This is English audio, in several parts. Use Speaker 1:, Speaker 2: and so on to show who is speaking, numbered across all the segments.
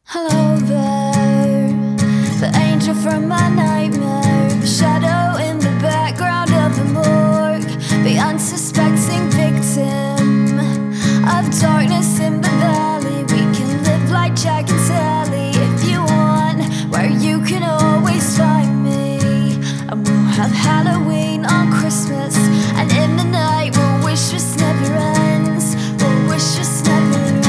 Speaker 1: Hello there, the angel from my nightmare, the shadow in the background of the morgue, the unsuspecting victim of darkness in the valley. We can live like Jack and Sally if you want, where you can always find me. And we'll have Halloween on Christmas, and in the night we'll wish this never ends. We'll wish this never ends.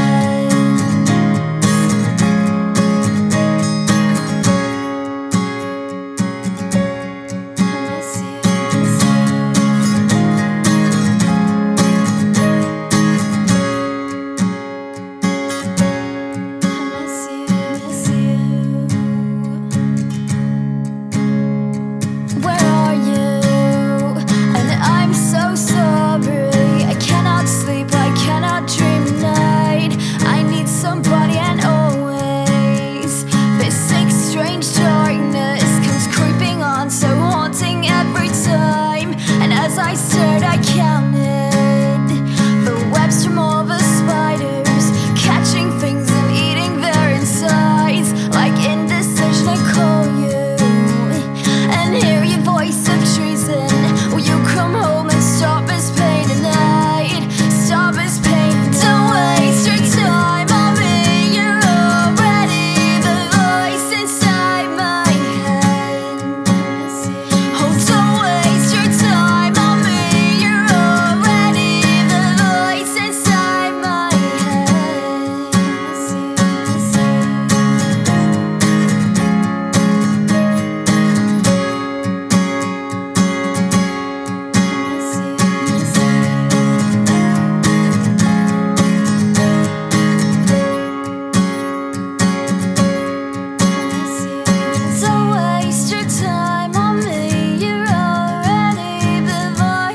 Speaker 1: I stared, I counted the webs from all the spiders, catching things and eating their insides, like indecision. I call you and hear your voice of treason. Will you come home and stop this pain tonight? Stop this pain. Don't waste your time on me. You're already the voice inside my head. Oh, don't waste your time.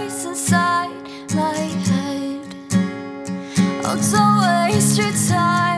Speaker 1: Don't waste your time.